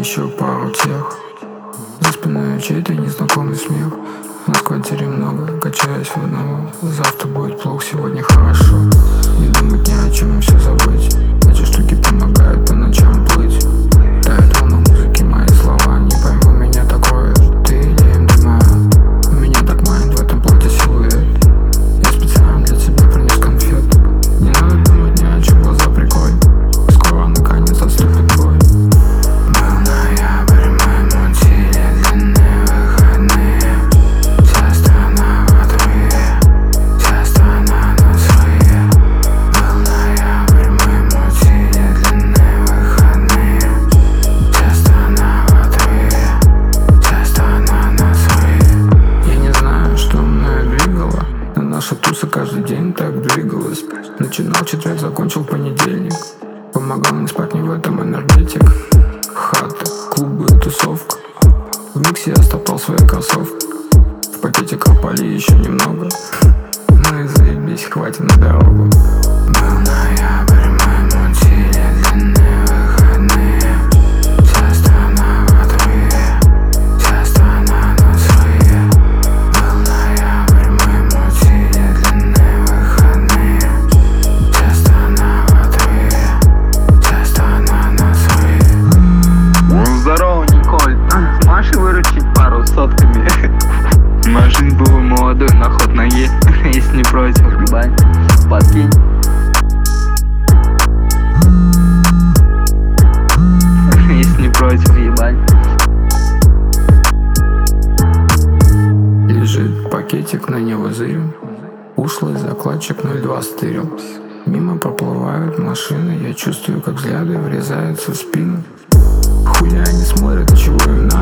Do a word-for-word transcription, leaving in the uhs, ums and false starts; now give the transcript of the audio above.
еще пару тех. За спиной чей-то незнакомый смех. На квартире много, качаюсь в одного. Завтра будет плохо, сегодня хорошо. Не думать ни о чем, все забыть. Эти штуки помогают по ночам плыть. Тает волна музыки, мои слова. Не пойму, меня такое, ты или эм дэ эм а. Меня так манит в этом платье силуэт. Я специально для тебя принес конфет. Не надо думать ни о чем, глаза прикрой. Скоро наконец отступит бой. Был ноябрь, мы мутили длинные выходные. Вся страна в отрыве, вся страна на своей. Был ноябрь, мы мутили длинные выходные. Вся страна в отрыве, вся страна на своей. Я не знаю, что мною двигало, но наша туса каждый день так двигалась. Начинал четверг, закончил понедельник. Помогал не спать, не в этом энергетик. Хата, клубы, тусовка. В миксе я стоптал свои кроссовки. В пакетиках поли еще немного. Ну и заебись, хватит на дорогу. Был ноябрь, мы мутили длинные выходные. Вся страна в отрыве, вся страна на своей. Был ноябрь, мы мутили длинные выходные. Вся страна в отрыве, вся страна на своей. Ну, здорово, Николь. Сможешь выручить пару сотками? Машин был молодой, на ход ноге. Если не против, ебать, подкинь. Если не против, ебать. Лежит пакетик, на него зырю. Ушлый закладчик ноль два стырил. Мимо проплывают машины. Я чувствую, как взгляды врезаются в спину. Хуя они смотрят, а чего им надо?